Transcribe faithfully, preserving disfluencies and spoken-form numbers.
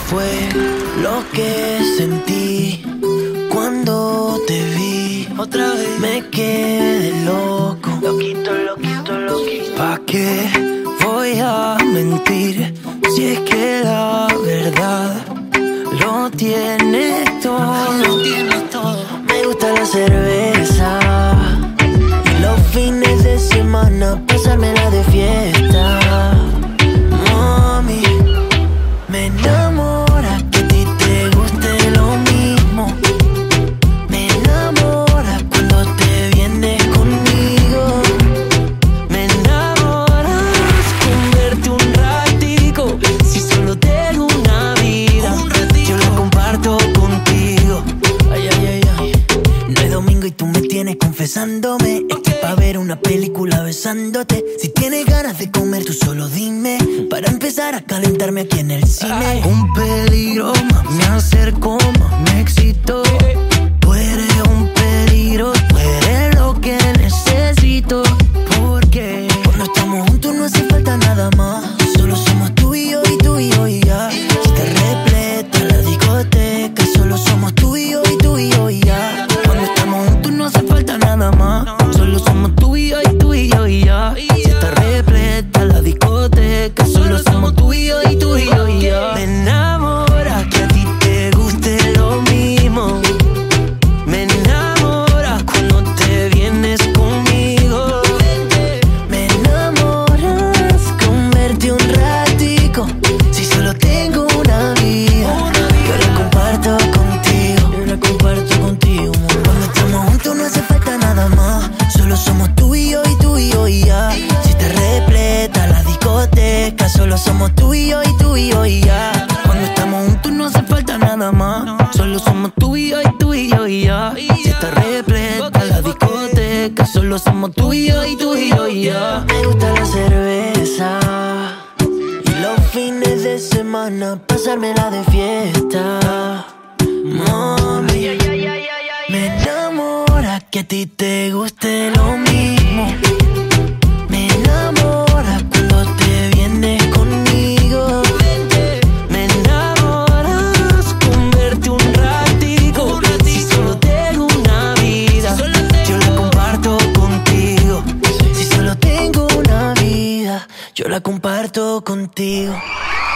fue lo que sentí cuando te vi? Otra vez me quedé loco, loquito, loquito, loquito. ¿Pa' qué voy a mentir si es que la verdad lo tiene todo? Lo tiene todo. Me gusta la cerveza y los fines de semana pasármela de fiesta. Mami, me enamora que a ti te guste lo mismo. Me enamora cuando te vienes conmigo. Me enamoras con verte un ratico. Si solo tengo una vida, un ratito, yo la comparto contigo. Ay, ay, ay, ay. No es domingo y tú me tienes confesándome. Okay. Pa' ver una película besándote. Si tienes ganas de comer, tú solo dime, para empezar a calentarme aquí en el cine. Ay. Un peligro, más me acerco, más me excito. Tú eres un peligro, tú eres lo que necesito. Porque cuando estamos juntos no hace falta nada más. Solo somos tú y yo, y tú y yo y ya. Si te repleta la discoteca, solo somos tú y yo, y tú y yo y ya. Cuando estamos juntos no hace falta nada más. Solo somos tú y yo, y tú y yo y ya. Si te repleta la discoteca, solo somos tú y yo, y tú y yo y ya. Me enamora que a ti te guste lo mismo. Me enamora cuando te vienes conmigo. Me enamoras con verte un ratico. Si solo tengo una vida, yo la comparto contigo. Yo la comparto contigo. Cuando estamos juntos no hace falta nada más. Solo somos tú y yo, y tú y yo y ya. Si te repleta la discoteca, solo somos tú y yo, y tú y yo y ya. Cuando estamos juntos no hace falta nada más. Solo somos tú y yo, y tú y yo y ya. Si te repleta la discoteca, solo somos tú y yo, y tú y yo y ya. Me gusta la cerveza y los fines de semana pasármela de fiesta. Mami, me enamora que a ti te guste lo mismo. Me enamora cuando te vienes conmigo. Me enamoras con verte un ratico. Si solo tengo una vida, yo la comparto contigo. Si solo tengo una vida, yo la comparto contigo.